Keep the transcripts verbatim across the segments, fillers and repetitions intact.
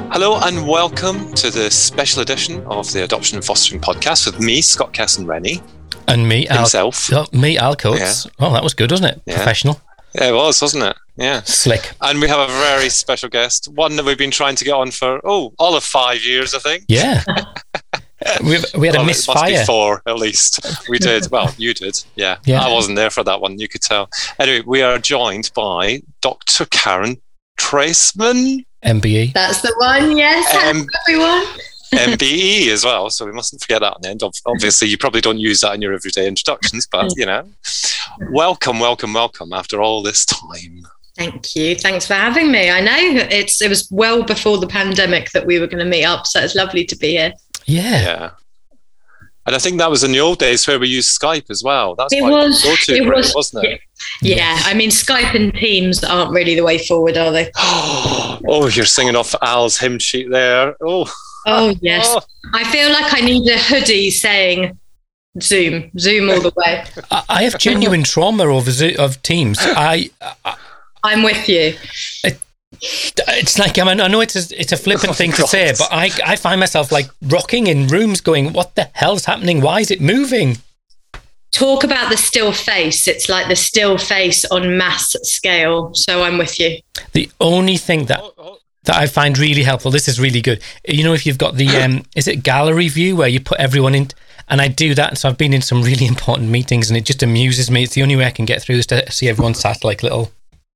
Hello and welcome to the special edition of the Adoption and Fostering Podcast with me, Scott Kesson-Rennie. And me, Al- himself. Oh, me, Al Coates. Yeah. Oh, that was good, wasn't it? Yeah. Professional. Yeah, it was, wasn't it? Yeah. Slick. And we have a very special guest, one that we've been trying to get on for, oh, all of five years, I think. Yeah. We've, we had well, a misfire. It must be four, at least. We did. Well, you did. Yeah. yeah. I wasn't there for that one, you could tell. Anyway, we are joined by Doctor Karen Traceman. M B E. That's the one, yes. Um, everyone. M B E as well, so we mustn't forget that on the end. Obviously, you probably don't use that in your everyday introductions, but, you know. Welcome, welcome, welcome after all this time. Thank you. Thanks for having me. I know it's it was well before the pandemic that we were going to meet up, so it's lovely to be here. Yeah. Yeah. And I think that was in the old days where we used Skype as well. That's it quite was, go-to, it great, was, wasn't it? Yeah. yeah, I mean, Skype and Teams aren't really the way forward, are they? Oh, you're singing off Al's hymn sheet there. Oh, oh yes. Oh. I feel like I need a hoodie saying Zoom, Zoom all the way. I have genuine trauma over Zoom, of Teams. I, I, I'm with you. It, It's like, I mean, I know it's a, it's a flippant oh, thing to God. say, but I, I find myself like rocking in rooms going, what the hell's happening? Why is it moving? Talk about the still face. It's like the still face on mass scale. So I'm with you. The only thing that that I find really helpful, this is really good. You know, if you've got the, um, is it gallery view where you put everyone in? And I do that. And so I've been in some really important meetings and it just amuses me. It's the only way I can get through is to see everyone sat like little,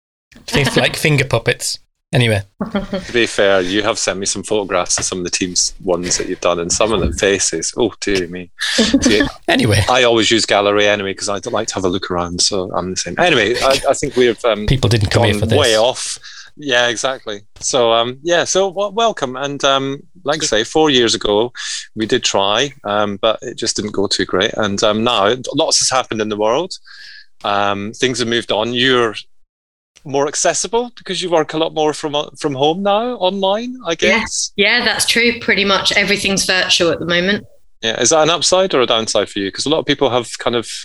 like finger puppets. Anyway. To be fair, you have sent me some photographs of some of the team's ones that you've done, and some of the faces. Oh, dear me. See, anyway. I always use gallery anyway because I don't like to have a look around, so I'm the same. Anyway, I, I think we've um, people didn't come here for this. Way off. Yeah, exactly. So, um, yeah, so well, welcome. And um, like I say, four years ago, we did try, um, but it just didn't go too great. And um, now, lots has happened in the world. Um, things have moved on. You're more accessible because you work a lot more from from home now, online, I guess. Yeah, yeah, that's true. Pretty much everything's virtual at the moment. Yeah, is that an upside or a downside for you? Because a lot of people have kind of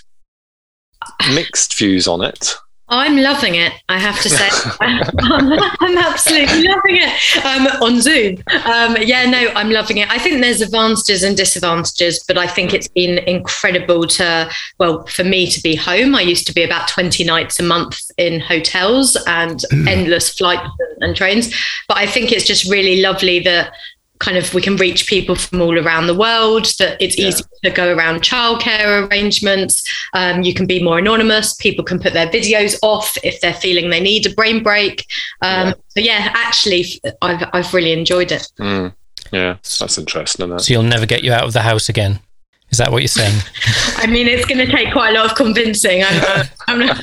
mixed views on it. I'm loving it, I have to say. I'm, I'm absolutely loving it um, on Zoom. Um, yeah, no, I'm loving it. I think there's advantages and disadvantages, but I think it's been incredible to, well, for me to be home. I used to be about twenty nights a month in hotels and mm. endless flights and trains. But I think it's just really lovely that kind of we can reach people from all around the world, that it's yeah. easy to go around childcare arrangements. Um, you can be more anonymous. People can put their videos off if they're feeling they need a brain break. Um, yeah. So yeah, actually, I've, I've really enjoyed it. Mm. Yeah, that's interesting. Isn't it? So you'll never get you out of the house again. Is that what you're saying? I mean, it's going to take quite a lot of convincing. I'm not, I'm not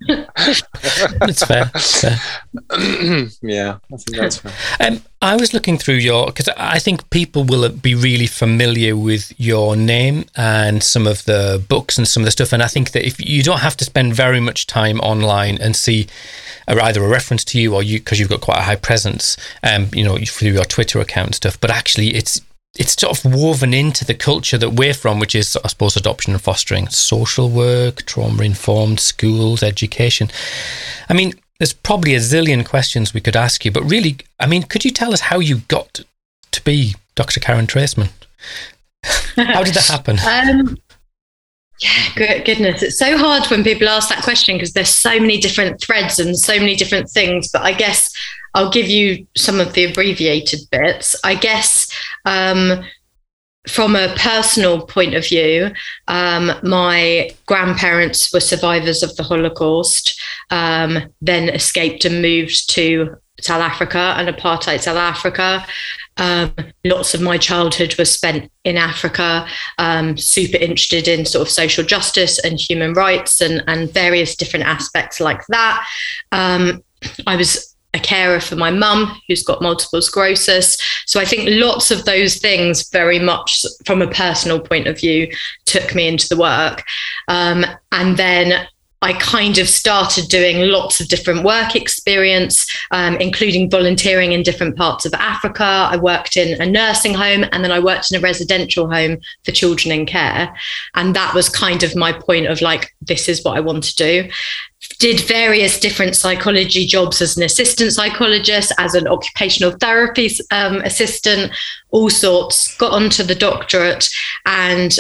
It's fair. It's fair. Yeah, I think that's fair. Um, I was looking through your, because I think people will be really familiar with your name and some of the books and some of the stuff. And I think that if you don't have to spend very much time online and see either a reference to you or you, because you've got quite a high presence, um, you know, through your Twitter account and stuff. But actually, it's it's sort of woven into the culture that we're from, which is, I suppose, adoption and fostering, social work, trauma-informed schools, education. I mean, there's probably a zillion questions we could ask you, but really, I mean, could you tell us how you got to be Doctor Karen Traceman? How did that happen? um, yeah, good, goodness. It's so hard when people ask that question because there's so many different threads and so many different things, but I guess I'll give you some of the abbreviated bits. I guess um, from a personal point of view, um, my grandparents were survivors of the Holocaust, um, then escaped and moved to South Africa and apartheid South Africa. Um, lots of my childhood was spent in Africa, um, super interested in sort of social justice and human rights and, and various different aspects like that. Um, I was a carer for my mum who's got multiple sclerosis. So I think lots of those things very much from a personal point of view took me into the work. Um, and then I kind of started doing lots of different work experience, um, including volunteering in different parts of Africa. I worked in a nursing home and then I worked in a residential home for children in care. And that was kind of my point of like, this is what I want to do. did various different psychology jobs as an assistant psychologist, as an occupational therapy um, assistant, all sorts, got onto the doctorate, and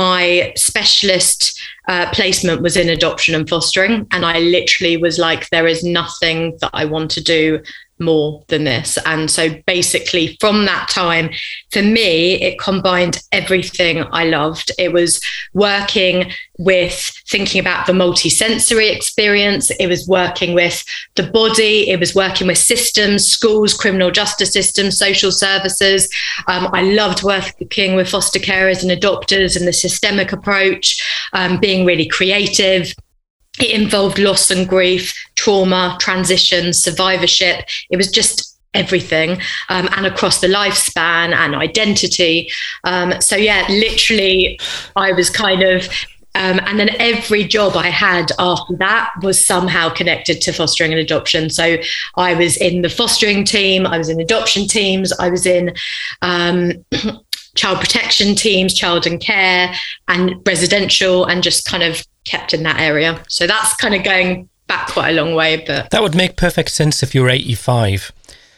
my specialist uh, placement was in adoption and fostering. And I literally was like, there is nothing that I want to do more than this. And so basically from that time, for me, it combined everything I loved. It was working with thinking about the multi-sensory experience. It was working with the body. It was working with systems, schools, criminal justice systems, social services. Um, I loved working with foster carers and adopters and the systemic approach, um, being really creative. It involved loss and grief, trauma, transition, survivorship. It was just everything, um, and across the lifespan and identity. Um, so yeah, literally, I was kind of, um, and then every job I had after that was somehow connected to fostering and adoption. So I was in the fostering team, I was in adoption teams, I was in um, child protection teams, child and care, and residential, and just kind of kept in that area. So that's kind of going back quite a long way. But that would make perfect sense if you were eighty-five.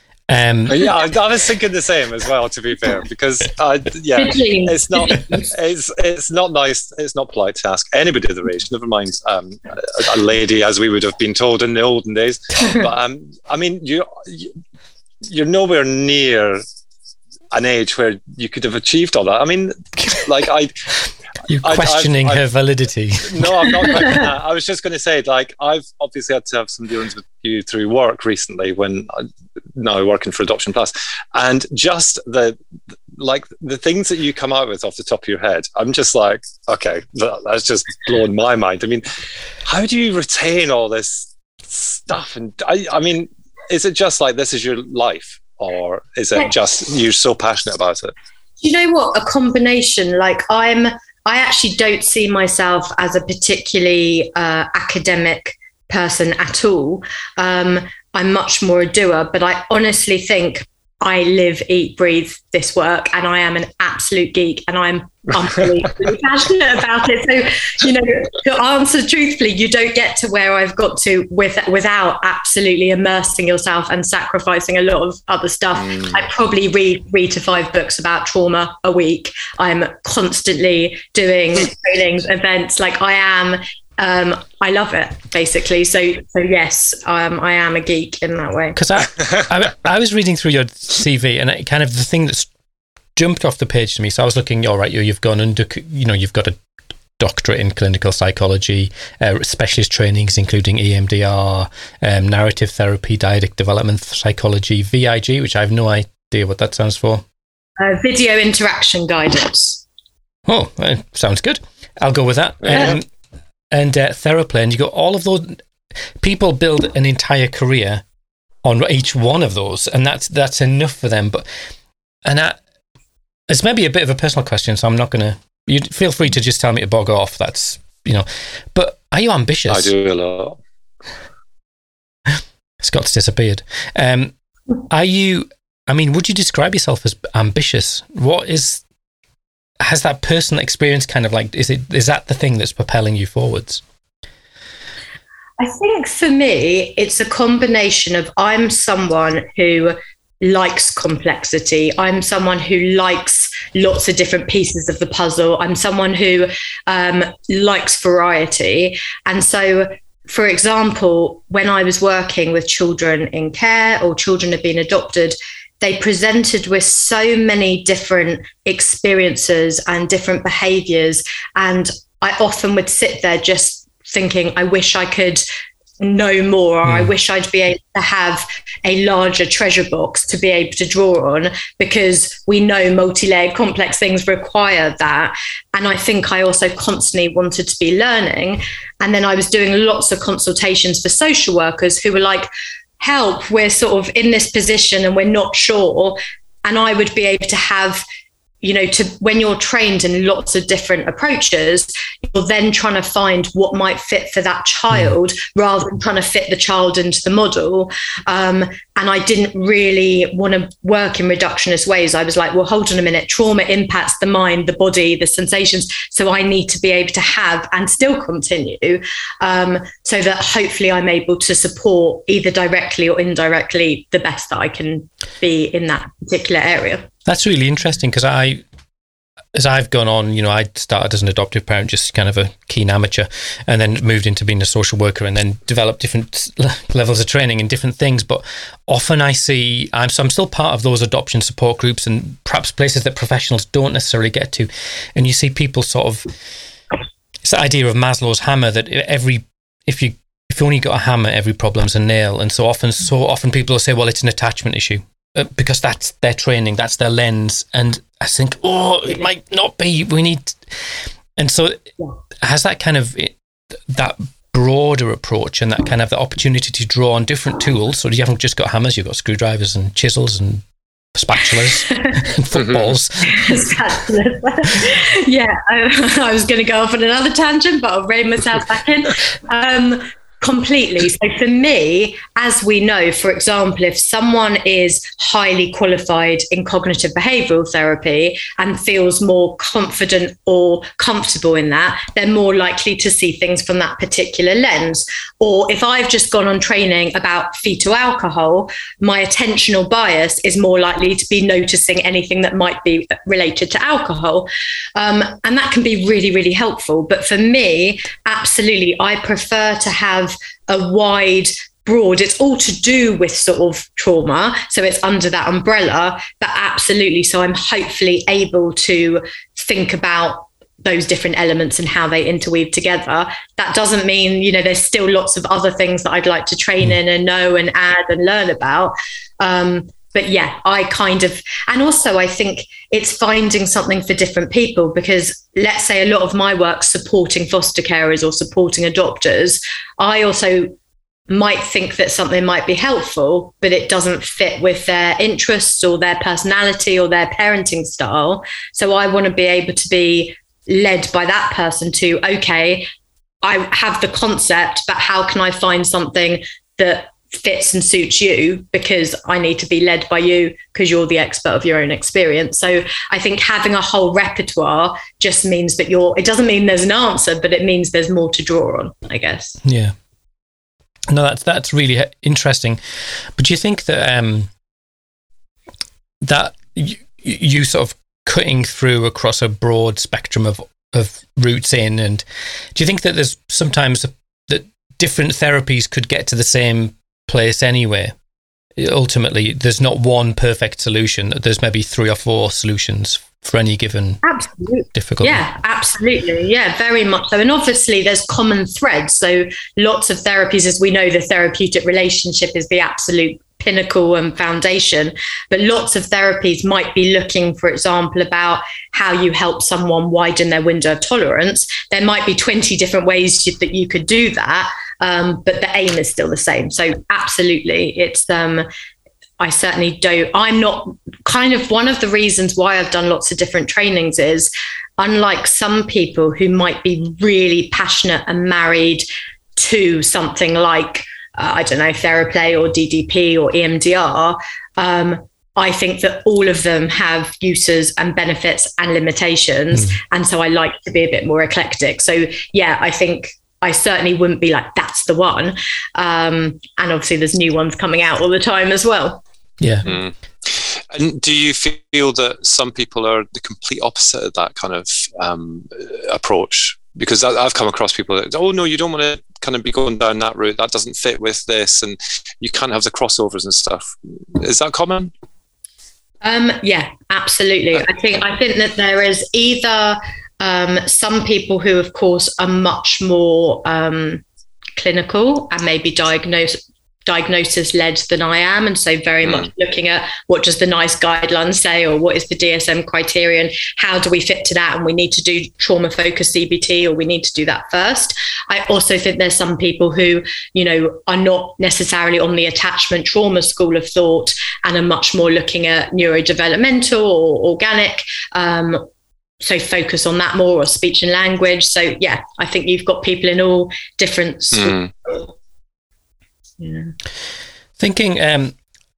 Um, yeah, I, I was thinking the same as well, to be fair, because uh, yeah, it's not it's it's not nice, it's not polite to ask anybody of the age, never mind um, a, a lady, as we would have been told in the olden days. But um, I mean, you you're nowhere near an age where you could have achieved all that. I mean, like I. You're questioning I've, I've, her validity. No, I'm not questioning that. I was just going to say, like, I've obviously had to have some dealings with you through work recently when I'm now working for Adoption Plus. And just the, like, the things that you come out with off the top of your head, I'm just like, okay, that, that's just blown my mind. I mean, how do you retain all this stuff? And I, I mean, is it just like this is your life? Or is it just you're so passionate about it? You know what? A combination. Like, I'm... I actually don't see myself as a particularly uh, academic person at all. Um, I'm much more a doer, but I honestly think I live, eat, breathe this work, and I am an absolute geek, and I'm unbelievably passionate about it. So, you know, to answer truthfully, you don't get to where I've got to with, without absolutely immersing yourself and sacrificing a lot of other stuff. Mm. I probably read three to five books about trauma a week. I'm constantly doing trainings, events. Like I am, um, I love it basically. So, so yes, um, I am a geek in that way. Because I, I, I was reading through your C V, and it kind of the thing that's jumped off the page to me. So I was looking, all right, you, you've gone under, you know, you've got a doctorate in clinical psychology, uh, specialist trainings including E M D R, um, narrative therapy, dyadic development psychology, V I G, which I have no idea what that stands for. Uh, video interaction guidance. Oh, uh, sounds good. I'll go with that. Um, and uh, Theraplane, you got all of those. People build an entire career on each one of those, and that's that's enough for them. But and I, it's maybe a bit of a personal question, so I'm not going to. You feel free to just tell me to bog off. That's, you know. But are you ambitious? I do a lot. Scott's disappeared. Um, are you? I mean, would you describe yourself as ambitious? What is? Has that personal experience kind of like? Is it? Is that the thing that's propelling you forwards? I think for me, it's a combination of I'm someone who likes complexity. I'm someone who likes lots of different pieces of the puzzle. I'm someone who um, likes variety. And so, for example, when I was working with children in care or children have been adopted, they presented with so many different experiences and different behaviors. And I often would sit there just thinking, I wish I could know more, or mm. I wish I'd be able to have a larger treasure box to be able to draw on, because we know multi-layered complex things require that. And I think I also constantly wanted to be learning. And then I was doing lots of consultations for social workers who were like, help, we're sort of in this position and we're not sure. And I would be able to have, you know, to when you're trained in lots of different approaches, you're then trying to find what might fit for that child mm. rather than trying to fit the child into the model. Um, and I didn't really want to work in reductionist ways. I was like, well, hold on a minute. Trauma impacts the mind, the body, the sensations. So I need to be able to have and still continue um, so that hopefully I'm able to support either directly or indirectly the best that I can be in that particular area. That's really interesting because I, as I've gone on, you know, I started as an adoptive parent, just kind of a keen amateur, and then moved into being a social worker, and then developed different levels of training in different things. But often I see, I'm, so I'm still part of those adoption support groups and perhaps places that professionals don't necessarily get to. And you see people sort of, it's the idea of Maslow's hammer that every, if you, if you only got a hammer, every problem's a nail. And so often, so often people will say, well, it's an attachment issue. Uh, because that's their training, that's their lens, and I think, oh, it might not be. We need, and so has that kind of that broader approach and that kind of the opportunity to draw on different tools. So you haven't just got hammers; you've got screwdrivers and chisels and spatulas and footballs. yeah, I, I was going to go off on another tangent, but I'll rein myself back in. Um, Completely. So for me, as we know, for example, if someone is highly qualified in cognitive behavioral therapy and feels more confident or comfortable in that, they're more likely to see things from that particular lens. Or if I've just gone on training about fetal alcohol, my attentional bias is more likely to be noticing anything that might be related to alcohol. Um, and that can be really, really helpful. But for me, absolutely, I prefer to have a wide, broad, it's all to do with sort of trauma. So it's under that umbrella, but absolutely. So I'm hopefully able to think about those different elements and how they interweave together. That doesn't mean, you know, there's still lots of other things that I'd like to train in and know and add and learn about. Um, But yeah, I kind of, and also I think it's finding something for different people, because let's say a lot of my work supporting foster carers or supporting adopters, I also might think that something might be helpful, but it doesn't fit with their interests or their personality or their parenting style. So I want to be able to be led by that person to, okay, I have the concept, but how can I find something that fits and suits you, because I need to be led by you because you're the expert of your own experience. So I think having a whole repertoire just means that you're, it doesn't mean there's an answer, but it means there's more to draw on, I guess. Yeah. No, that's, that's really interesting. But do you think that, um, that you, you sort of cutting through across a broad spectrum of, of routes in, and do you think that there's sometimes that different therapies could get to the same place anyway? Ultimately, there's not one perfect solution. There's maybe three or four solutions for any given absolutely. difficulty. Yeah, absolutely. Yeah, very much so. And obviously there's common threads. So lots of therapies, as we know, the therapeutic relationship is the absolute pinnacle and foundation. But lots of therapies might be looking, for example, about how you help someone widen their window of tolerance. There might be twenty different ways that you could do that. Um, but the aim is still the same. So absolutely, it's, um, I certainly don't, I'm not kind of one of the reasons why I've done lots of different trainings is, unlike some people who might be really passionate and married to something like, uh, I don't know, Theraplay or D D P or E M D R, um, I think that all of them have uses and benefits and limitations. Mm. And so I like to be a bit more eclectic. So yeah, I think I certainly wouldn't be like, that's the one. Um, and obviously there's new ones coming out all the time as well. Yeah. Mm. And do you feel that some people are the complete opposite of that kind of um, approach? Because I've come across people that, oh no, you don't want to kind of be going down that route. That doesn't fit with this. And you can't have the crossovers and stuff. Is that common? Um, yeah, absolutely. I think, I think that there is either Um, some people who, of course, are much more um, clinical and maybe diagnose diagnosis led than I am. And so very mm. much looking at what does the NICE guidelines say, or what is the D S M criterion? How do we fit to that? And we need to do trauma focused C B T, or we need to do that first. I also think there's some people who, you know, are not necessarily on the attachment trauma school of thought and are much more looking at neurodevelopmental or organic, um, so focus on that more, or speech and language. So yeah, I think you've got people in all different schools. Mm. Yeah. Thinking, um,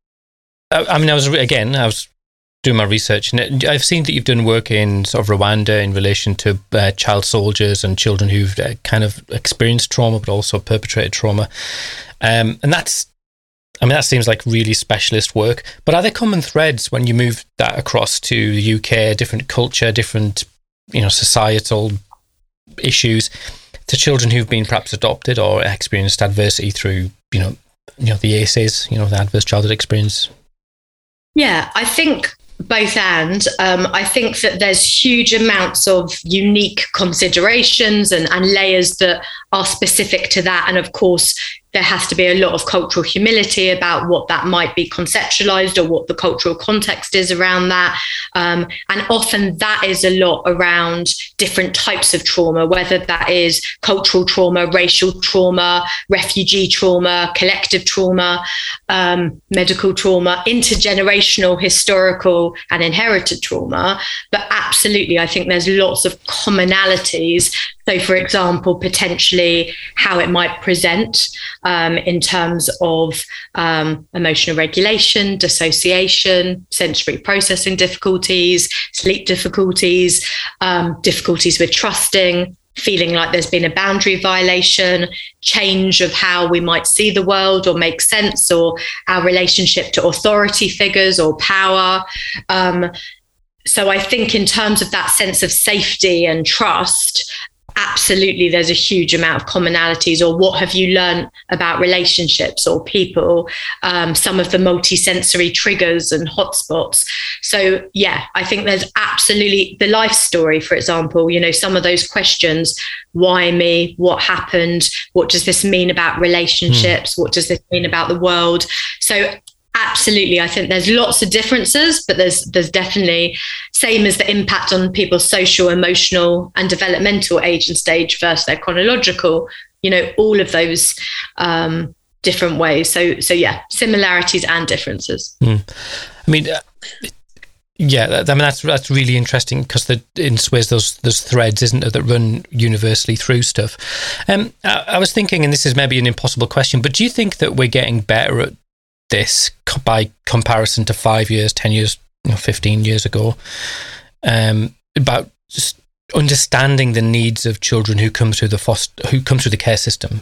I, I mean, I was again, I was doing my research, and I've seen that you've done work in sort of Rwanda in relation to uh, child soldiers and children who've uh, kind of experienced trauma, but also perpetrated trauma. Um, and that's, I mean, that seems like really specialist work. But are there common threads when you move that across to the U K, different culture, different, you know, societal issues, to children who've been perhaps adopted or experienced adversity through, you know, you know, the A C Es, you know, the adverse childhood experience? Yeah, I think both and. Um, I think that there's huge amounts of unique considerations and, and layers that are specific to that. And of course, there has to be a lot of cultural humility about what that might be conceptualized, or what the cultural context is around that. Um, and often that is a lot around different types of trauma, whether that is cultural trauma, racial trauma, refugee trauma, collective trauma, um, medical trauma, intergenerational, historical and inherited trauma. But absolutely, I think there's lots of commonalities. So, for example, potentially how it might present um, in terms of um, emotional regulation, dissociation, sensory processing difficulties, sleep difficulties, um, difficulties with trusting, feeling like there's been a boundary violation, change of how we might see the world or make sense, or our relationship to authority figures or power. Um, so I think in terms of that sense of safety and trust, absolutely, there's a huge amount of commonalities. Or what have you learned about relationships or people? Um, some of the multisensory triggers and hotspots. So yeah, I think there's absolutely the life story, for example, you know, some of those questions, why me? What happened? What does this mean about relationships? Mm. What does this mean about the world? So absolutely, I think there's lots of differences, but there's there's definitely, same as the impact on people's social, emotional and developmental age and stage versus their chronological, you know, all of those um, different ways. So so yeah, similarities and differences. Mm. I mean, uh, yeah, I mean, that's that's really interesting, because the, in Swizz, those those threads, isn't there, that run universally through stuff. Um, I, I was thinking, and this is maybe an impossible question, but do you think that we're getting better at this by comparison to five years, ten years, you know, fifteen years ago, um, about just understanding the needs of children who come through the foster, who come through the care system?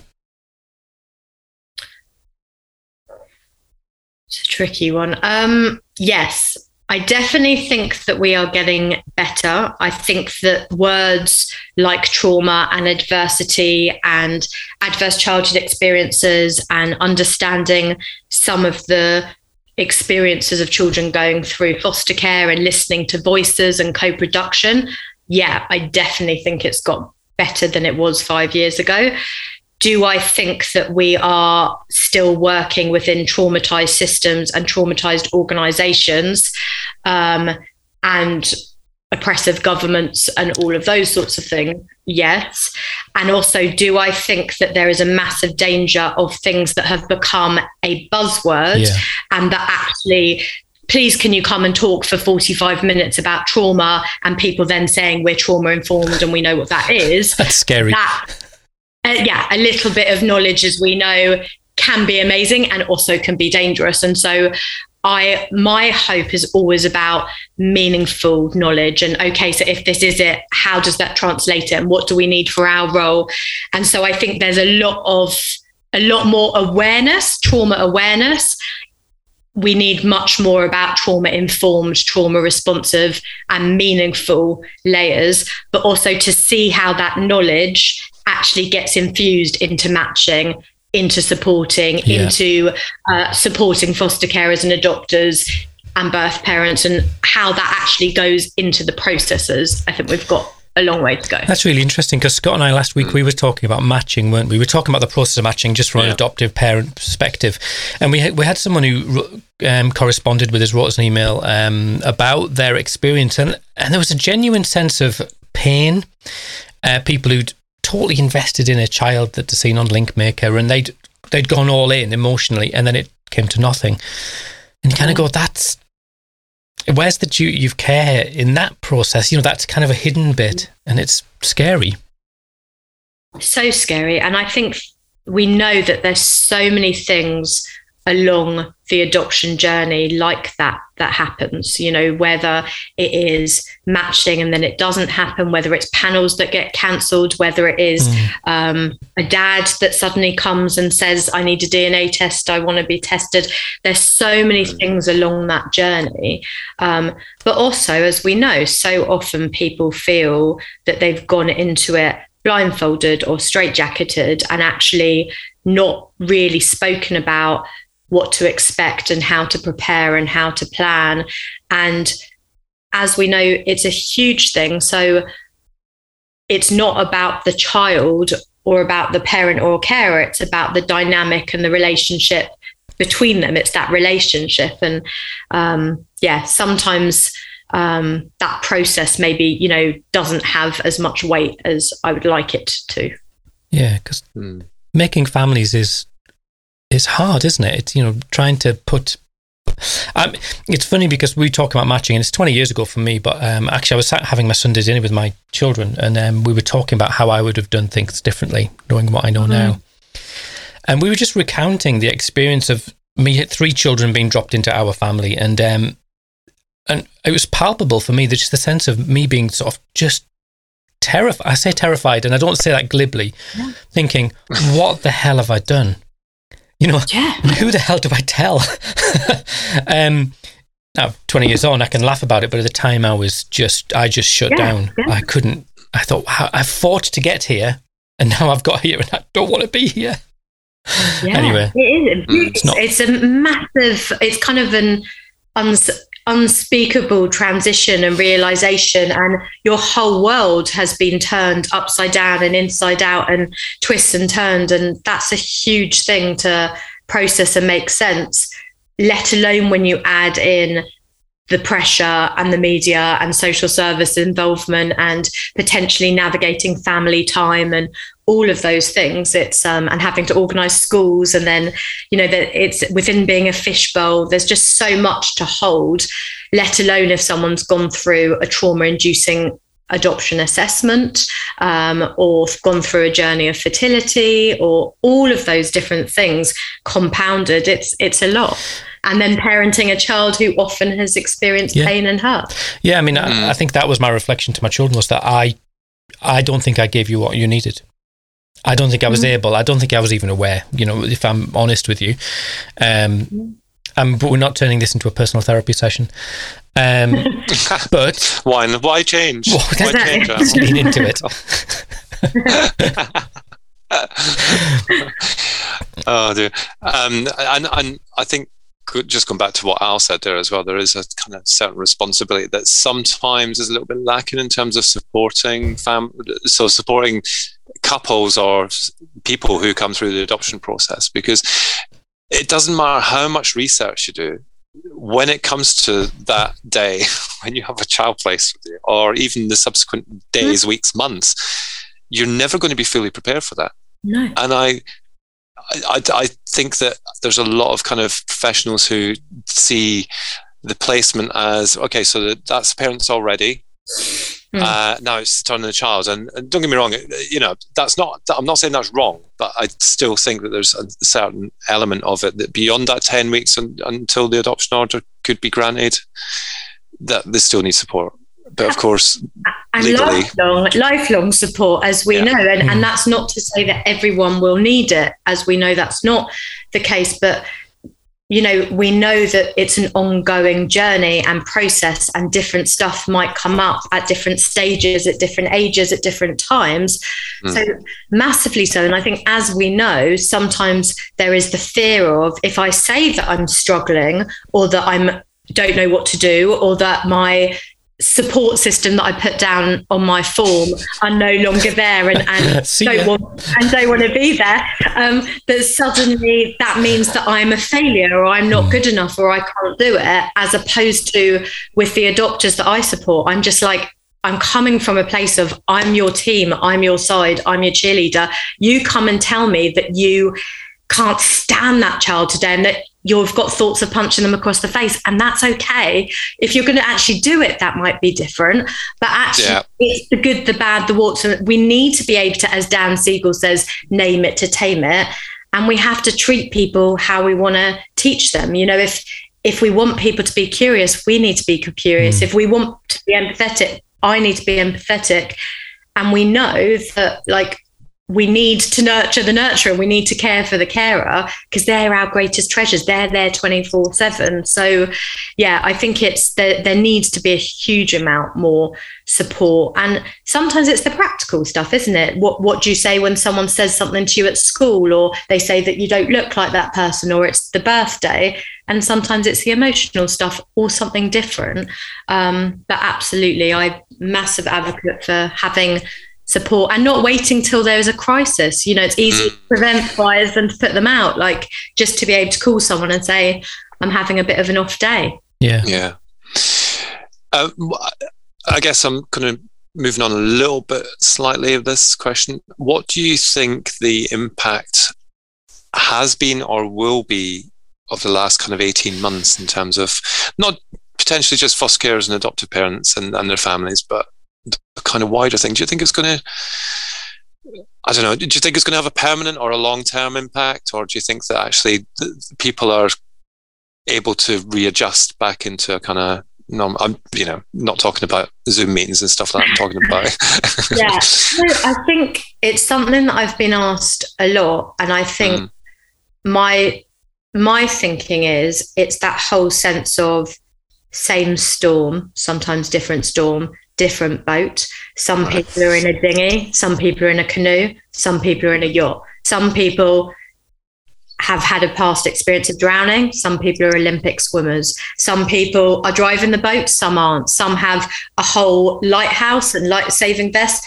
It's a tricky one. Um, yes, I definitely think that we are getting better. I think that words like trauma and adversity and adverse childhood experiences and understanding some of the experiences of children going through foster care and listening to voices and co-production, yeah, I definitely think it's got better than it was five years ago. Do I think that we are still working within traumatized systems and traumatized organizations um, and oppressive governments and all of those sorts of things? Yes. And also, do I think that there is a massive danger of things that have become a buzzword yeah. and that actually, please, can you come and talk for forty-five minutes about trauma, and people then saying we're trauma informed and we know what that is? That's scary. That, Uh, yeah, a little bit of knowledge, as we know, can be amazing and also can be dangerous. And so I, my hope is always about meaningful knowledge. And okay, so if this is it, how does that translate it? And what do we need for our role? And so I think there's a lot of, a lot more awareness, trauma awareness. We need much more about trauma informed, trauma responsive and meaningful layers, but also to see how that knowledge actually gets infused into matching, into supporting, yeah. into uh, supporting foster carers and adopters and birth parents, and how that actually goes into the processes. I think we've got a long way to go. That's really interesting, because Scott and I last week, mm. we were talking about matching, weren't we? We were talking about the process of matching just from yeah. an adoptive parent perspective. And we had, we had someone who um, corresponded with us, wrote us an email um, about their experience. And, and there was a genuine sense of pain. Uh, people who'd totally invested in a child that they'd seen on Linkmaker, and they'd, they'd gone all in emotionally, and then it came to nothing. And you kind of go, that's... where's the duty of care in that process? You know, that's kind of a hidden bit, and it's scary. So scary. And I think we know that there's so many things along the adoption journey like that that happens, you know, whether it is matching and then it doesn't happen, whether it's panels that get cancelled, whether it is mm. um, a dad that suddenly comes and says, I need a D N A test, I want to be tested. There's so many things along that journey. Um, but also, as we know, so often people feel that they've gone into it blindfolded or straitjacketed and actually not really spoken about what to expect and how to prepare and how to plan. And as we know, it's a huge thing. So it's not about the child or about the parent or carer. It's about the dynamic and the relationship between them. It's that relationship. And um, yeah, sometimes um, that process maybe, you know, doesn't have as much weight as I would like it to. Yeah, because mm. making families is It's hard, isn't it? It's, you know, trying to put... Um, it's funny because we talk about matching, and it's twenty years ago for me, but um, actually I was sat having my Sunday dinner with my children, and um, we were talking about how I would have done things differently, knowing what I know mm-hmm. now. And we were just recounting the experience of me, three children being dropped into our family, and um, and it was palpable for me, that just the sense of me being sort of just terrified. I say terrified, and I don't say that glibly, yeah. thinking, what the hell have I done? You know, yeah. who the hell do I tell? um, now, twenty years on, I can laugh about it, but at the time I was just, I just shut yeah, down. Yeah. I couldn't, I thought, wow, I fought to get here, and now I've got here and I don't want to be here. Yeah, anyway. It is. It's, not, it's a massive, it's kind of an uns, unspeakable transition and realization, and your whole world has been turned upside down and inside out and twists and turned, and that's a huge thing to process and make sense, let alone when you add in the pressure and the media and social service involvement and potentially navigating family time and all of those things. It's um and having to organize schools, and then, you know, that it's within being a fishbowl, there's just so much to hold, let alone if someone's gone through a trauma inducing adoption assessment um, or gone through a journey of fertility, or all of those different things compounded. It's it's a lot. And then parenting a child who often has experienced yeah. pain and hurt. Yeah, I mean, mm. I, I think that was my reflection to my children, was that I, I don't think I gave you what you needed. I don't think I was mm. able. I don't think I was even aware, you know, if I'm honest with you. Um, mm. um, but we're not turning this into a personal therapy session. Um, but... Why, why change? Well, why change? Let's lean into it. Oh, dear. Um, and, and I think, just going back to what Al said there as well, there is a kind of certain responsibility that sometimes is a little bit lacking in terms of supporting fam so supporting couples or people who come through the adoption process, because it doesn't matter how much research you do, when it comes to that day when you have a child placed with you, or even the subsequent days, mm-hmm. weeks, months, you're never going to be fully prepared for that. No. And I I, I think that there's a lot of kind of professionals who see the placement as, okay, so that, that's the parents already. Mm. Uh, now it's turning the child. And, and don't get me wrong, you know, that's not, I'm not saying that's wrong, but I still think that there's a certain element of it that beyond that ten weeks and, until the adoption order could be granted, that they still need support. But of course, and legally, lifelong, lifelong support, as we yeah. know, and, mm. and that's not to say that everyone will need it, as we know that's not the case. But you know, we know that it's an ongoing journey and process, and different stuff might come up at different stages, at different ages, at different times. Mm. So massively so. And I think, as we know, sometimes there is the fear of, if I say that I'm struggling, or that I'm don't know what to do, or that my support system that I put down on my form are no longer there and, and don't want and don't want to be there, um, that suddenly that means that I'm a failure or I'm not good enough or I can't do it, as opposed to with the adopters that I support, I'm just like, I'm coming from a place of I'm your team, I'm your side, I'm your cheerleader. You come and tell me that you can't stand that child today and that you've got thoughts of punching them across the face, and that's okay. If you're going to actually do it, that might be different. But actually, yeah. It's the good, the bad, the warts. And we need to be able to, as Dan Siegel says, name it to tame it. And we have to treat people how we want to teach them. You know, if if we want people to be curious, we need to be curious. Mm. If we want to be empathetic, I need to be empathetic. And we know that, like, we need to nurture the nurturer. We need to care for the carer because they're our greatest treasures. They're there twenty-four seven. So, yeah, I think it's there, there needs to be a huge amount more support. And sometimes it's the practical stuff, isn't it? What What do you say when someone says something to you at school, or they say that you don't look like that person, or it's the birthday? And sometimes it's the emotional stuff or something different. Um, but absolutely, I'm massive advocate for having support and not waiting till there is a crisis. You know, it's easier to prevent fires than to put them out. Like, just to be able to call someone and say, I'm having a bit of an off day. Yeah. Yeah. Um, I guess I'm kind of moving on a little bit slightly of this question. What do you think the impact has been or will be of the last kind of eighteen months in terms of not potentially just foster carers and adoptive parents and, and their families, but the kind of wider thing? Do you think it's going to, I don't know, do you think it's going to have a permanent or a long-term impact, or do you think that actually the, the people are able to readjust back into a kind of, no, I'm, you know, not talking about Zoom meetings and stuff like that, I'm talking about. Yeah, no, I think it's something that I've been asked a lot, and I think mm. my my thinking is it's that whole sense of same storm, sometimes different storm, different boat. Some right. people are in a dinghy, some people are in a canoe, some people are in a yacht. Some people have had a past experience of drowning. Some people are Olympic swimmers. Some people are driving the boat, some aren't. Some have a whole lighthouse and life-saving vest.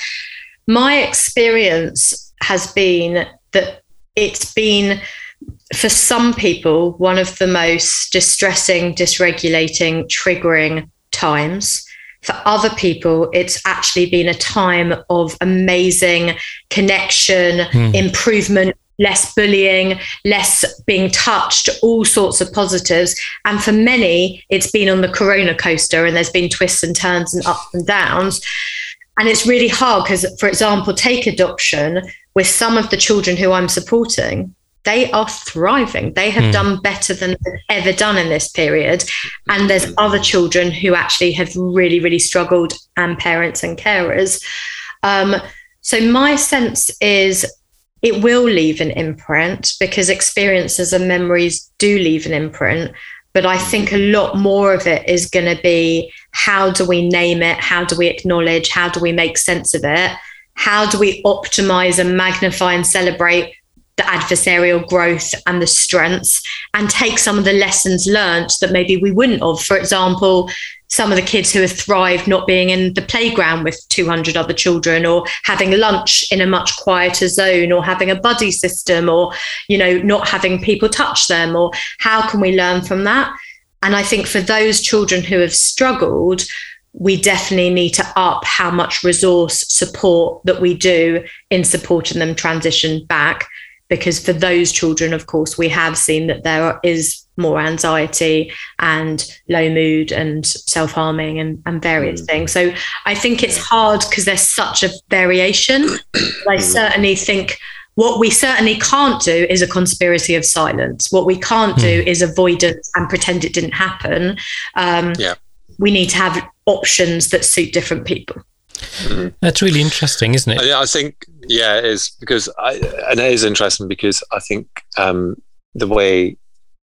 My experience has been that it's been, for some people, one of the most distressing, dysregulating, triggering times. For other people, it's actually been a time of amazing connection, mm. improvement, less bullying, less being touched, all sorts of positives. And for many, it's been on the Corona coaster, and there's been twists and turns and ups and downs. And it's really hard because, for example, take adoption. With some of the children who I'm supporting, they are thriving. They have mm. done better than they've ever done in this period. And there's other children who actually have really, really struggled, and parents and carers. Um, so my sense is it will leave an imprint, because experiences and memories do leave an imprint. But I think a lot more of it is going to be, how do we name it? How do we acknowledge? How do we make sense of it? How do we optimize and magnify and celebrate the adversarial growth and the strengths, and take some of the lessons learned that maybe we wouldn't have? For example, some of the kids who have thrived not being in the playground with two hundred other children, or having lunch in a much quieter zone, or having a buddy system, or, you know, not having people touch them, or how can we learn from that? And I think for those children who have struggled, we definitely need to up how much resource support that we do in supporting them transition back. Because for those children, of course, we have seen that there is more anxiety and low mood and self-harming and, and various mm. things. So I think it's hard because there's such a variation. I certainly think what we certainly can't do is a conspiracy of silence. What we can't mm. do is avoidance and pretend it didn't happen. Um, yeah. We need to have options that suit different people. Mm-hmm. That's really interesting, isn't it? I, I think, yeah, it is, because I, and it is interesting because I think um, the way,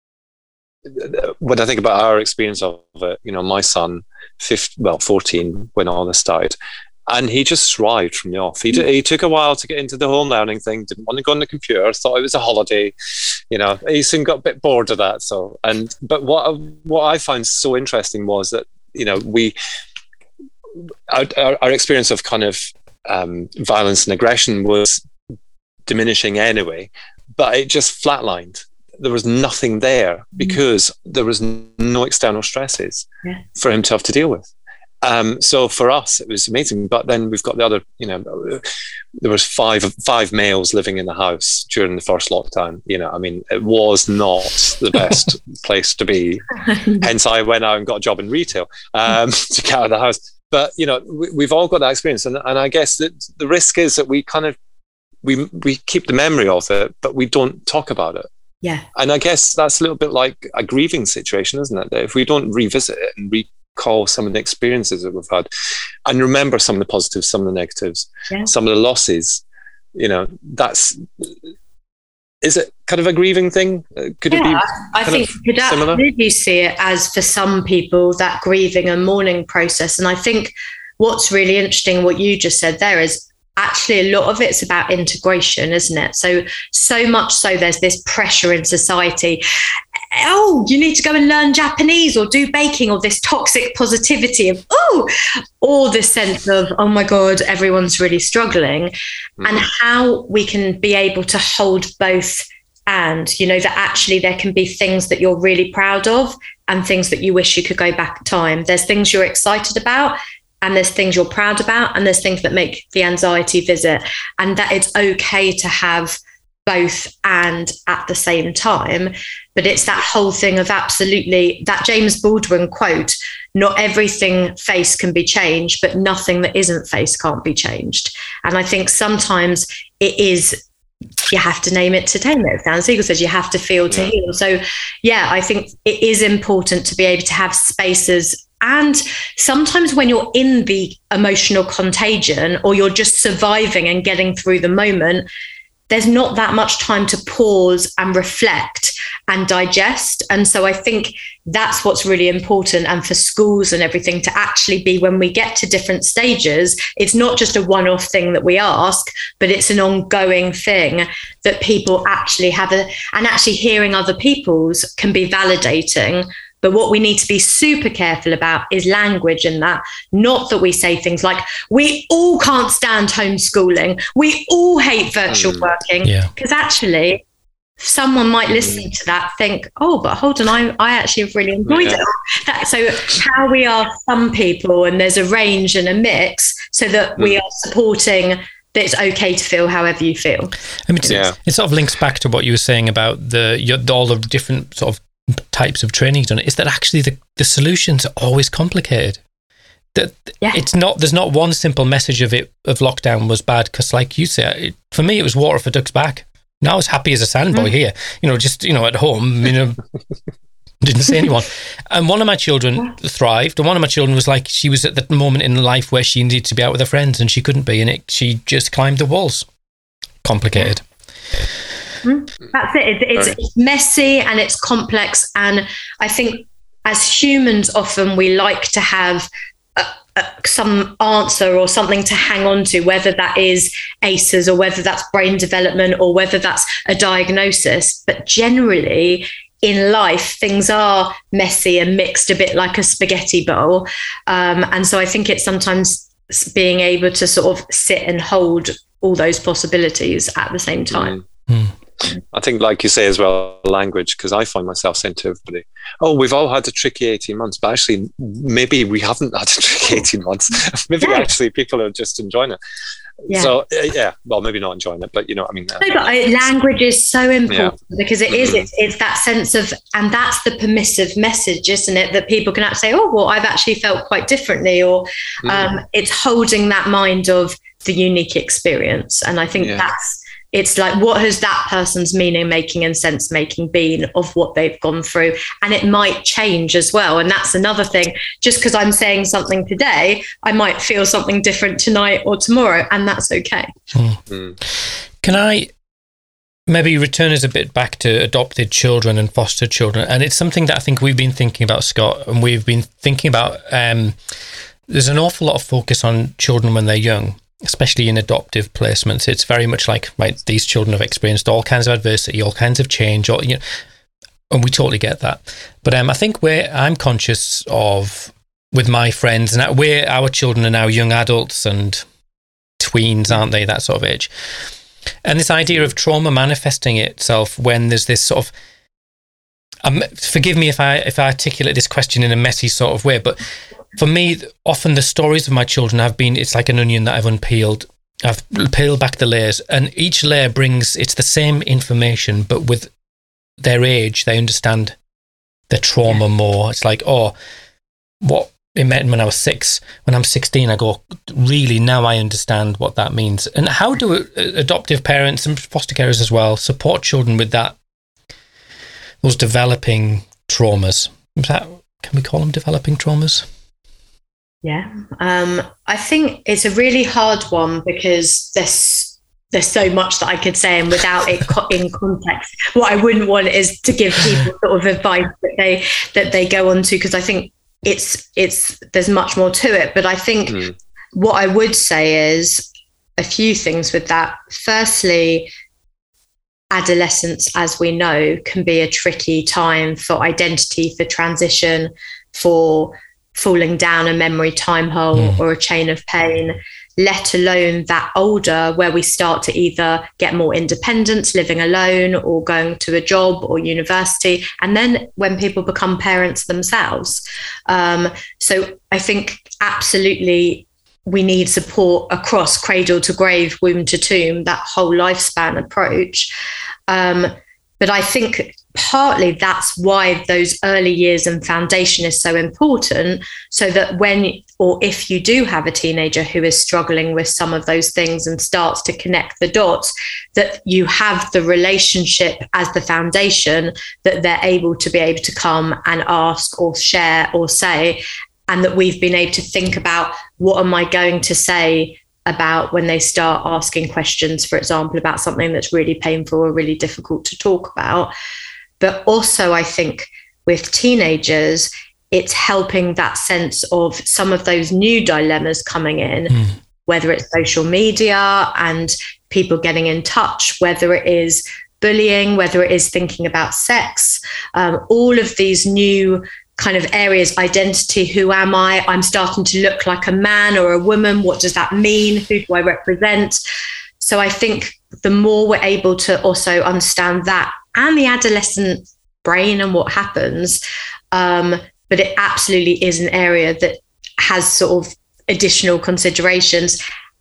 when I think about our experience of it, you know, my son, fifteen, well, fourteen, when all this started, and he just thrived from the off. He, mm-hmm. he took a while to get into the home learning thing, didn't want to go on the computer, thought it was a holiday, you know, he soon got a bit bored of that. So, and, but what, what I found so interesting was that, you know, we, our, our, our experience of kind of um, violence and aggression was diminishing anyway, but it just flatlined. There was nothing there because there was no external stresses yeah. for him to have to deal with. Um, so for us, it was amazing. But then we've got the other, you know, there was five five males living in the house during the first lockdown. You know, I mean, it was not the best place to be. Hence, I went out and got a job in retail um, to get out of the house. But, you know, we, we've all got that experience. And, and I guess that the risk is that we kind of, we we keep the memory of it, but we don't talk about it. Yeah. And I guess that's a little bit like a grieving situation, isn't it? That if we don't revisit it and recall some of the experiences that we've had and remember some of the positives, some of the negatives, yeah. some of the losses, you know, that's, is it kind of a grieving thing? Could yeah, it be I think could absolutely see it as, for some people, that grieving and mourning process. And I think what's really interesting, what you just said there, is actually a lot of it's about integration, isn't it? So, so much so there's this pressure in society. Oh, you need to go and learn Japanese or do baking, or this toxic positivity of, oh, or this sense of, oh my God, everyone's really struggling. Mm. And how we can be able to hold both, and, you know, that actually there can be things that you're really proud of and things that you wish you could go back in time. There's things you're excited about, and there's things you're proud about, and there's things that make the anxiety visit, and that it's okay to have both and at the same time. But it's that whole thing of absolutely that James Baldwin quote, not everything face can be changed, but nothing that isn't face can't be changed. And I think sometimes it is, you have to name it to tame it. Dan Siegel says you have to feel to heal. So yeah, I think it is important to be able to have spaces. And sometimes when you're in the emotional contagion, or you're just surviving and getting through the moment, there's not that much time to pause and reflect and digest. And so I think that's what's really important. And for schools and everything to actually be, when we get to different stages, it's not just a one-off thing that we ask, but it's an ongoing thing that people actually have a, and actually hearing other people's can be validating. But what we need to be super careful about is language in that. Not that we say things like, we all can't stand homeschooling, we all hate virtual mm. working. Because yeah. actually, someone might listen to that, think, oh, but hold on, I, I actually have really enjoyed yeah. it. That, so how we are some people, and there's a range and a mix, so that mm. we are supporting that it's okay to feel however you feel. I mean, yeah. it sort of links back to what you were saying about the your, all the different sort of types of training done, is that actually the, the solutions are always complicated. That yeah. it's not, there's not one simple message of it, of lockdown was bad, because like you say, it, for me it was water for ducks back. Now I was happy as a sandboy mm. here, you know, just, you know, at home, you know, didn't see anyone. And one of my children thrived, and one of my children was like, she was at that moment in life where she needed to be out with her friends and she couldn't be, and it, she just climbed the walls. Complicated. That's it. It's, it's messy and it's complex. And I think as humans, often we like to have a, a, some answer or something to hang on to, whether that is A C Es or whether that's brain development or whether that's a diagnosis. But generally in life, things are messy and mixed, a bit like a spaghetti bowl. Um, and so I think it's sometimes being able to sort of sit and hold all those possibilities at the same time. Mm. I think, like you say as well, language, because I find myself saying to everybody, oh, we've all had a tricky eighteen months, but actually maybe we haven't had a tricky eighteen months. Maybe yeah. actually people are just enjoying it. Yeah. So uh, yeah, well, maybe not enjoying it, but you know what I mean. Uh, no, but I, language is so important yeah. because it is, it's, it's that sense of, and that's the permissive message, isn't it? That people can actually say, oh, well, I've actually felt quite differently, or um, mm. it's holding that mind of the unique experience. And I think yeah. that's, it's like, what has that person's meaning making and sense making been of what they've gone through? And it might change as well. And that's another thing. Just because I'm saying something today, I might feel something different tonight or tomorrow, and that's okay. Mm. Mm. Can I maybe return us a bit back to adopted children and foster children? And it's something that I think we've been thinking about, Scott, and we've been thinking about, um, there's an awful lot of focus on children when they're young, especially in adoptive placements. It's very much like, right, these children have experienced all kinds of adversity, all kinds of change, or, you know, and we totally get that. But um, I think where I'm conscious of with my friends, and we're, our children are now young adults and tweens, aren't they? That sort of age. And this idea of trauma manifesting itself when there's this sort of, um, forgive me if I if I articulate this question in a messy sort of way, but for me, often the stories of my children have been, it's like an onion that I've unpeeled. I've peeled back the layers, and each layer brings, it's the same information, but with their age, they understand their trauma more. It's like, oh, what it meant when I was six. When I'm sixteen, I go, really, now I understand what that means. And how do adoptive parents and foster carers as well support children with that, those developing traumas? Is that, can we call them developing traumas? Yeah, um, I think it's a really hard one because there's there's so much that I could say, and without it co- in context, what I wouldn't want is to give people sort of advice that they that they go on to, because I think it's it's there's much more to it. But I think mm. what I would say is a few things with that. Firstly, adolescence, as we know, can be a tricky time for identity, for transition, for falling down a memory time hole mm. or a chain of pain, let alone that older where we start to either get more independence, living alone or going to a job or university, and then when people become parents themselves. Um, so I think absolutely we need support across cradle to grave, womb to tomb, that whole lifespan approach. Um, but I think partly that's why those early years and foundation is so important, so that when or if you do have a teenager who is struggling with some of those things and starts to connect the dots, that you have the relationship as the foundation, that they're able to be able to come and ask or share or say, and that we've been able to think about, what am I going to say about when they start asking questions, for example, about something that's really painful or really difficult to talk about. But also, I think with teenagers, it's helping that sense of some of those new dilemmas coming in, mm. whether it's social media and people getting in touch, whether it is bullying, whether it is thinking about sex, um, all of these new kind of areas, identity, who am I? I'm starting to look like a man or a woman. What does that mean? Who do I represent? So I think the more we're able to also understand that and the adolescent brain and what happens, um, but it absolutely is an area that has sort of additional considerations,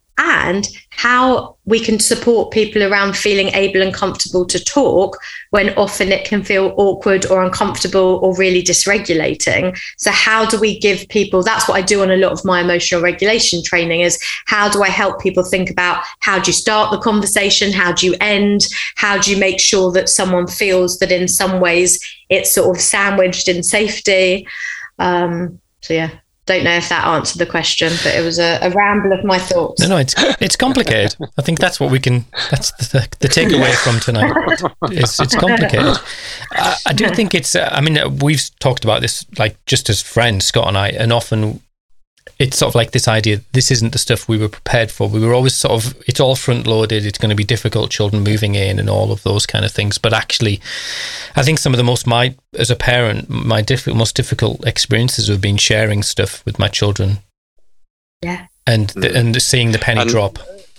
and how we can support people around feeling able and comfortable to talk when often it can feel awkward or uncomfortable or really dysregulating. So how do we give people, that's what I do on a lot of my emotional regulation training, is how do I help people think about, how do you start the conversation? How do you end? How do you make sure that someone feels that in some ways it's sort of sandwiched in safety? Um, so yeah. Don't know if that answered the question, but it was a, a ramble of my thoughts. No, no, it's it's complicated. I think that's what we can, that's the, the takeaway from tonight. It's, it's complicated. I, I do think it's, uh, I mean, we've talked about this like just as friends, Scott and I, and often it's sort of like this idea, this isn't the stuff we were prepared for. We were always sort of, it's all front loaded, it's going to be difficult, children moving in and all of those kind of things. But actually, I think some of the most, my, as a parent, my diff- most difficult experiences have been sharing stuff with my children. Yeah. And the, and seeing the penny and, drop.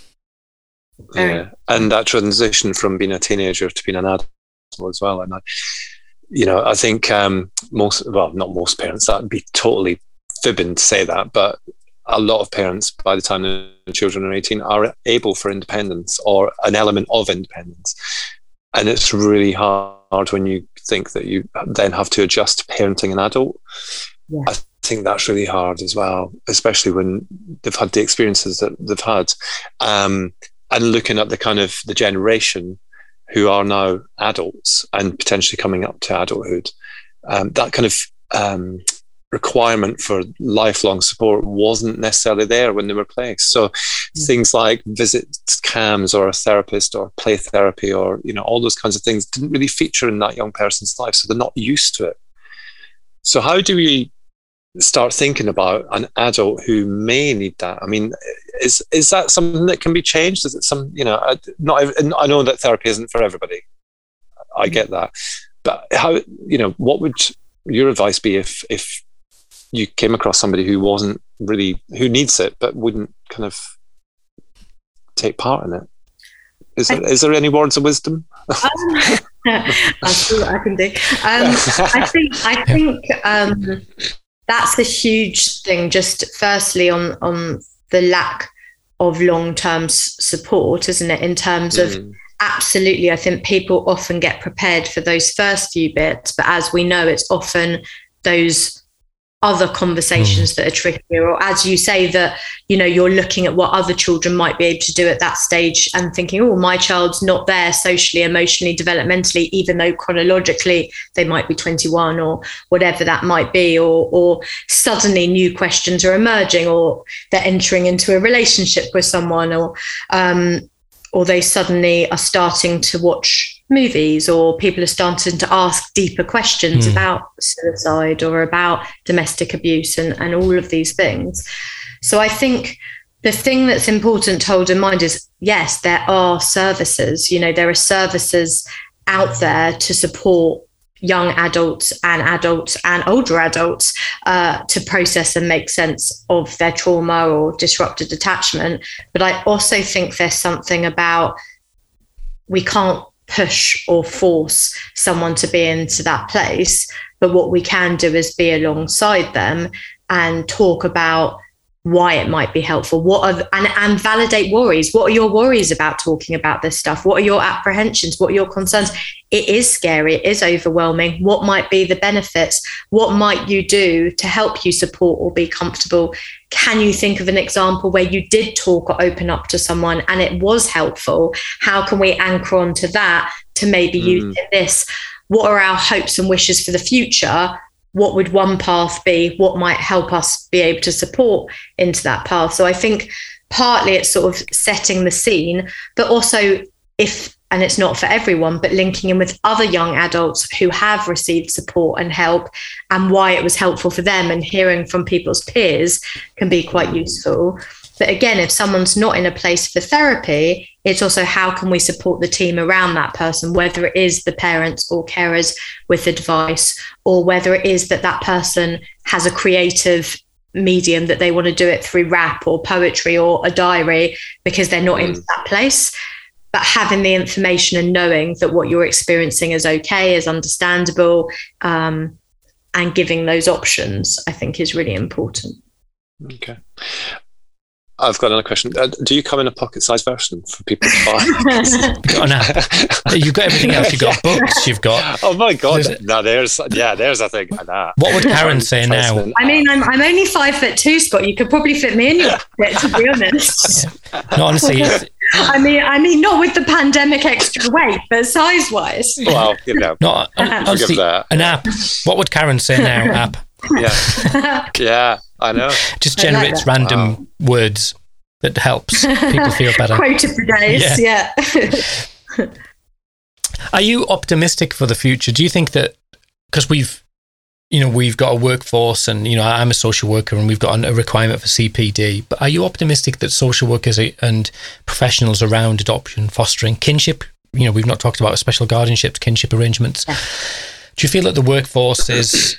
Yeah. And that transition from being a teenager to being an adult as well. And I, you know, I think um, most, well, not most parents, that would be totally fibbing to say that, but a lot of parents, by the time the children are eighteen, are able for independence or an element of independence. And it's really hard when you think that you then have to adjust to parenting an adult. Yeah. I think that's really hard as well, especially when they've had the experiences that they've had. Um, and looking at the kind of the generation who are now adults and potentially coming up to adulthood, um, that kind of um, requirement for lifelong support wasn't necessarily there when they were placed. So mm. things like visit cams or a therapist or play therapy or, you know, all those kinds of things didn't really feature in that young person's life. So they're not used to it. So how do we start thinking about an adult who may need that? I mean, is is that something that can be changed? Is it some, you know, not, I know that therapy isn't for everybody. I get that. But how, you know, what would your advice be if, if you came across somebody who wasn't really, who needs it, but wouldn't kind of take part in it? Is there, is there any words of wisdom? Um, I'll see what I can do. Um, I think I think um, that's a huge thing. Just firstly on on the lack of long-term s- support, isn't it? In terms of mm. absolutely, I think people often get prepared for those first few bits, but as we know, it's often those other conversations mm. that are trickier, or as you say, that, you know, you're looking at what other children might be able to do at that stage and thinking, oh, my child's not there socially, emotionally, developmentally, even though chronologically they might be twenty-one or whatever that might be, or or suddenly new questions are emerging, or they're entering into a relationship with someone, or um, or they suddenly are starting to watch movies, or people are starting to ask deeper questions mm. about suicide or about domestic abuse and, and all of these things. So I think the thing that's important to hold in mind is, yes, there are services, you know, there are services out there to support young adults and adults and older adults uh, to process and make sense of their trauma or disrupted attachment. But I also think there's something about, we can't push or force someone to be into that place, but what we can do is be alongside them and talk about why it might be helpful, what are, and, and validate worries. What are your worries about talking about this stuff? What are your apprehensions? What are your concerns? It is scary. It is overwhelming. What might be the benefits? What might you do to help you support or be comfortable? Can you think of an example where you did talk or open up to someone and it was helpful? How can we anchor onto that to maybe mm. use this? What are our hopes and wishes for the future? What would one path be? What might help us be able to support into that path? So I think partly it's sort of setting the scene, but also if, and it's not for everyone, but linking in with other young adults who have received support and help and why it was helpful for them, and hearing from people's peers can be quite useful. But again, if someone's not in a place for therapy, it's also how can we support the team around that person, whether it is the parents or carers with advice, or whether it is that that person has a creative medium that they want to do it through rap or poetry or a diary because they're not mm. in that place. But having the information and knowing that what you're experiencing is okay, is understandable, um, and giving those options, I think is really important. Okay. I've got another question. Uh, do you come in a pocket-sized version for people to buy? Oh, no. You've got everything else. You've got books. You've got. Oh my god! There's, no, there's yeah, there's a thing like that. What would Karen say now? I mean, I'm I'm only five foot two, Scott. You could probably fit me in your pocket, to be honest. Yeah. No, honestly. It's, I mean, I mean, not with the pandemic extra weight, but size-wise. Well, you know, no, honestly, an app. What would Karen say now? App. Yeah, yeah, I know. Just generates like random wow. words that helps people feel better. Quote of the days, yeah. yeah. Are you optimistic for the future? Do you think that, because we've, you know, we've got a workforce, and you know, I'm a social worker, and we've got a requirement for C P D. But are you optimistic that social workers and professionals around adoption, fostering, kinship? You know, we've not talked about special guardianships, kinship arrangements. Yeah. Do you feel that the workforce is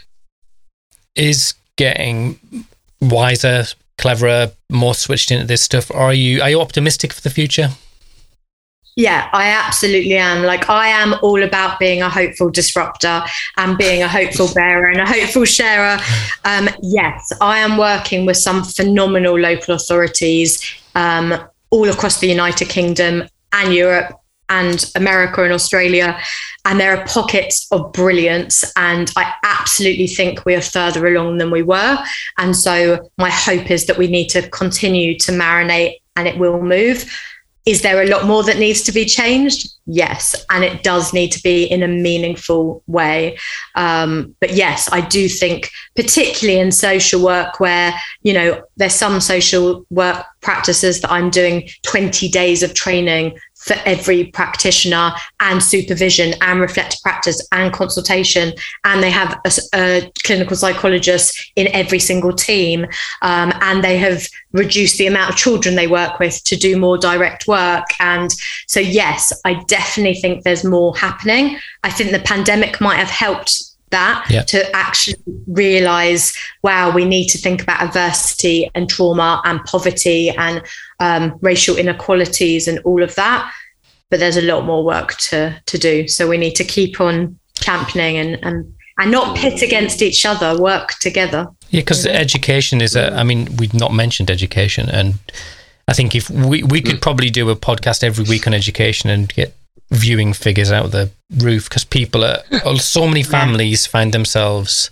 is getting wiser, cleverer, more switched into this stuff? Or are you are you optimistic for the future? Yeah, I absolutely am. Like, I am all about being a hopeful disruptor and being a hopeful bearer and a hopeful sharer. Um, yes, I am working with some phenomenal local authorities um, all across the United Kingdom and Europe and America and Australia. And there are pockets of brilliance. And I absolutely think we are further along than we were. And so my hope is that we need to continue to marinate, and it will move. Is there a lot more that needs to be changed? Yes. And it does need to be in a meaningful way. Um, but yes, I do think, particularly in social work, where, you know, there's some social work practices that I'm doing twenty days of training for every practitioner, and supervision and reflective practice and consultation. And they have a, a clinical psychologist in every single team. Um, and they have reduced the amount of children they work with to do more direct work. And so, yes, I definitely think there's more happening. I think the pandemic might have helped that, yeah. to actually realize, wow, we need to think about adversity and trauma and poverty and um, racial inequalities and all of that. But there's a lot more work to to do. So we need to keep on championing and and, and not pit against each other, work together. Yeah, because education is a, I mean, we've not mentioned education. And I think if we, we could probably do a podcast every week on education and get viewing figures out of the roof, because people are, so many families find themselves,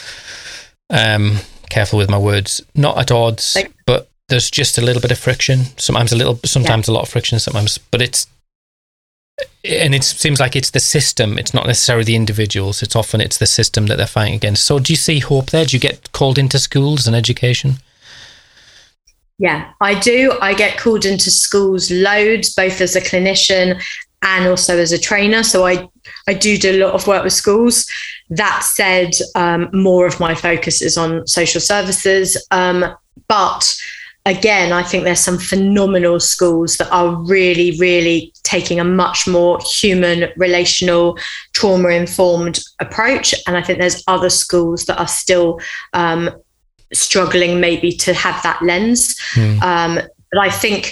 um, careful with my words, not at odds, but there's just a little bit of friction. Sometimes a little, sometimes yeah. a lot of friction, sometimes, but it's, and it seems like it's the system. It's not necessarily the individuals. It's often it's the system that they're fighting against. So do you see hope there? Do you get called into schools and education? Yeah, I do. I get called into schools loads, both as a clinician and also as a trainer. So I, I do do a lot of work with schools. That said, um, more of my focus is on social services. Um, but again, I think there's some phenomenal schools that are really, really taking a much more human, relational, trauma-informed approach. And I think there's other schools that are still um, struggling maybe to have that lens. Mm. Um, but I think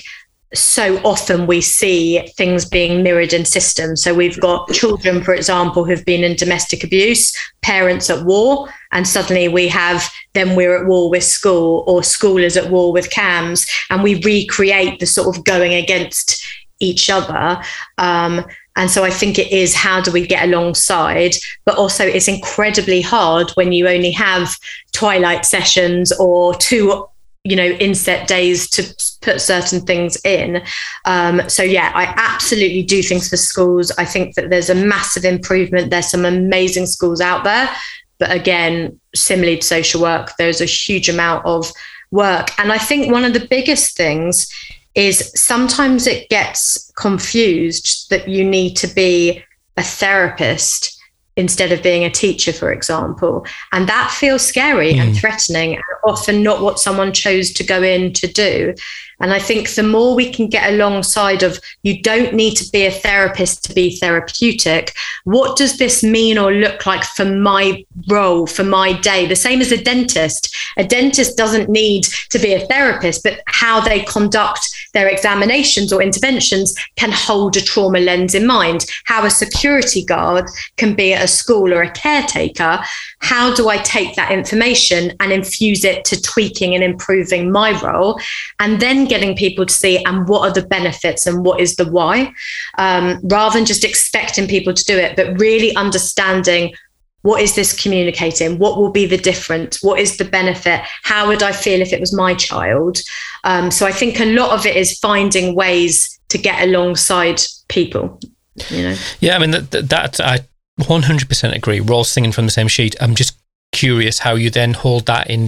so often we see things being mirrored in systems. So we've got children, for example, who've been in domestic abuse, parents at war, and suddenly we have them, we're at war with school, or school is at war with C A M S, and we recreate the sort of going against each other. Um, and so I think it is, how do we get alongside? But also it's incredibly hard when you only have twilight sessions or two you know, inset days to put certain things in. Um, so yeah, I absolutely do things for schools. I think that there's a massive improvement. There's some amazing schools out there, but again, similarly to social work, there's a huge amount of work. And I think one of the biggest things is sometimes it gets confused that you need to be a therapist instead of being a teacher, for example. And that feels scary mm. and threatening, and often not what someone chose to go in to do. And I think the more we can get alongside of, you don't need to be a therapist to be therapeutic. What does this mean or look like for my role, for my day? The same as a dentist. A dentist doesn't need to be a therapist, but how they conduct their examinations or interventions can hold a trauma lens in mind. How a security guard can be at a school or a caretaker. How do I take that information and infuse it to tweaking and improving my role? And then getting people to see, and what are the benefits and what is the why, um, rather than just expecting people to do it, but really understanding, what is this communicating? What will be the difference? What is the benefit? How would I feel if it was my child? Um, so I think a lot of it is finding ways to get alongside people, you know? Yeah, I mean, that, that I one hundred percent agree. We're all singing from the same sheet. I'm just curious how you then hold that in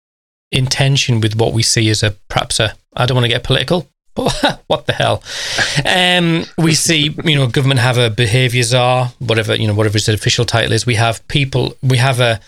in tension with what we see as a, perhaps a, I don't want to get political, but what the hell? Um, we see, you know, government have a behaviour czar, whatever, you know, whatever its official title is. We have people, we have a,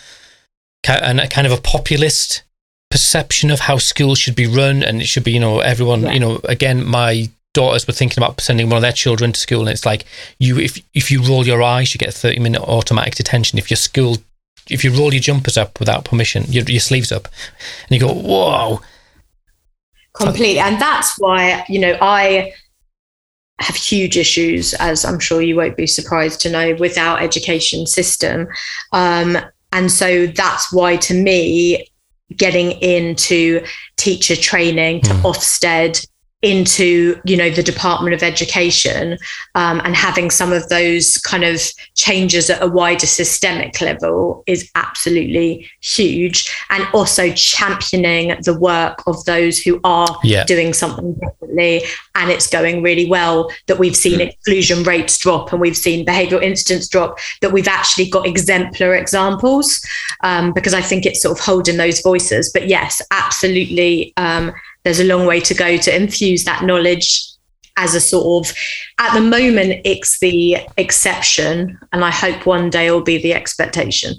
a kind of a populist perception of how schools should be run, and it should be, you know, everyone, yeah. you know, again, my daughters were thinking about sending one of their children to school, and it's like, you, if if you roll your eyes, you get a thirty minute automatic detention. If your school If you roll your jumpers up without permission, your, your sleeves up, and you go, whoa. Completely. And that's why, you know, I have huge issues, as I'm sure you won't be surprised to know, with our education system. Um, and so that's why, to me, getting into teacher training, to mm. Ofsted, into, you know, the Department of Education, um, and having some of those kind of changes at a wider systemic level is absolutely huge. And also championing the work of those who are yeah. doing something differently, and it's going really well, that we've seen mm. exclusion rates drop, and we've seen behavioural incidents drop, that we've actually got exemplar examples, um, because I think it's sort of holding those voices. But yes, absolutely, um, there's a long way to go to infuse that knowledge as a sort of, at the moment, it's the exception, and I hope one day it'll be the expectation.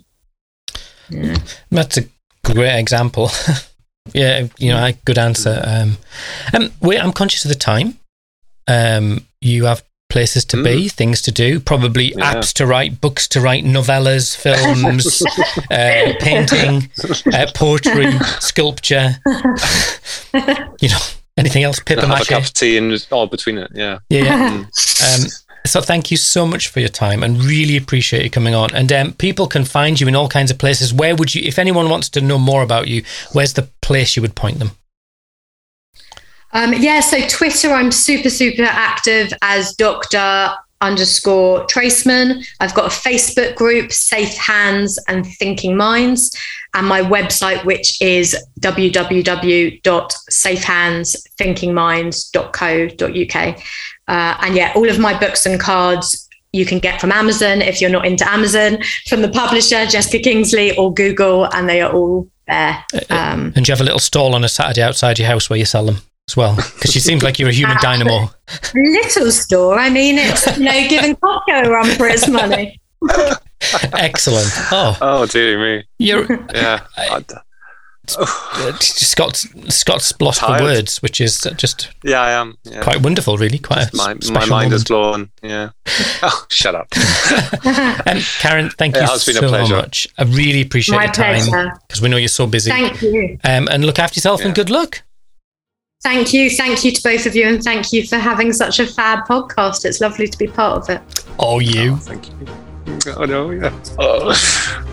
Yeah. That's a great example. yeah, you know, good answer. Um, um, wait, I'm conscious of the time. Um, you have places to mm. be, things to do, probably yeah. apps to write, books to write, novellas, films, uh, painting, uh, poetry, sculpture, you know, anything else, paper have mache. A cup of tea and all between it, yeah. Yeah. um, so thank you so much for your time and really appreciate you coming on. And um, people can find you in all kinds of places. Where would you, if anyone wants to know more about you, where's the place you would point them? Um, yeah, so Twitter, I'm super, super active as Doctor underscore Traceman. I've got a Facebook group, Safe Hands and Thinking Minds, and my website, which is w w w dot safe hands thinking minds dot co dot u k. Uh, and yeah, all of my books and cards you can get from Amazon if you're not into Amazon, from the publisher, Jessica Kingsley, or Google, and they are all there. Um, and do you have a little stall on a Saturday outside your house where you sell them as well? Because you seem like you're a human dynamo. Little store. I mean, it's, you know, giving Costco a run for its money. Excellent. Oh, oh dear me. You're, yeah. I, Scott's Scott's lost Tired. for words, which is just yeah, I am yeah. quite wonderful, really. Quite a my special my mind moment. is blown. Yeah. Oh, shut up. um, Karen, thank you so much. I really appreciate my your time because we know you're so busy. Thank you. Um, and look after yourself yeah. and good luck. Thank you. Thank you to both of you, and thank you for having such a fab podcast. It's lovely to be part of it. Oh, you. Oh, thank you. Oh no. Yeah. Oh.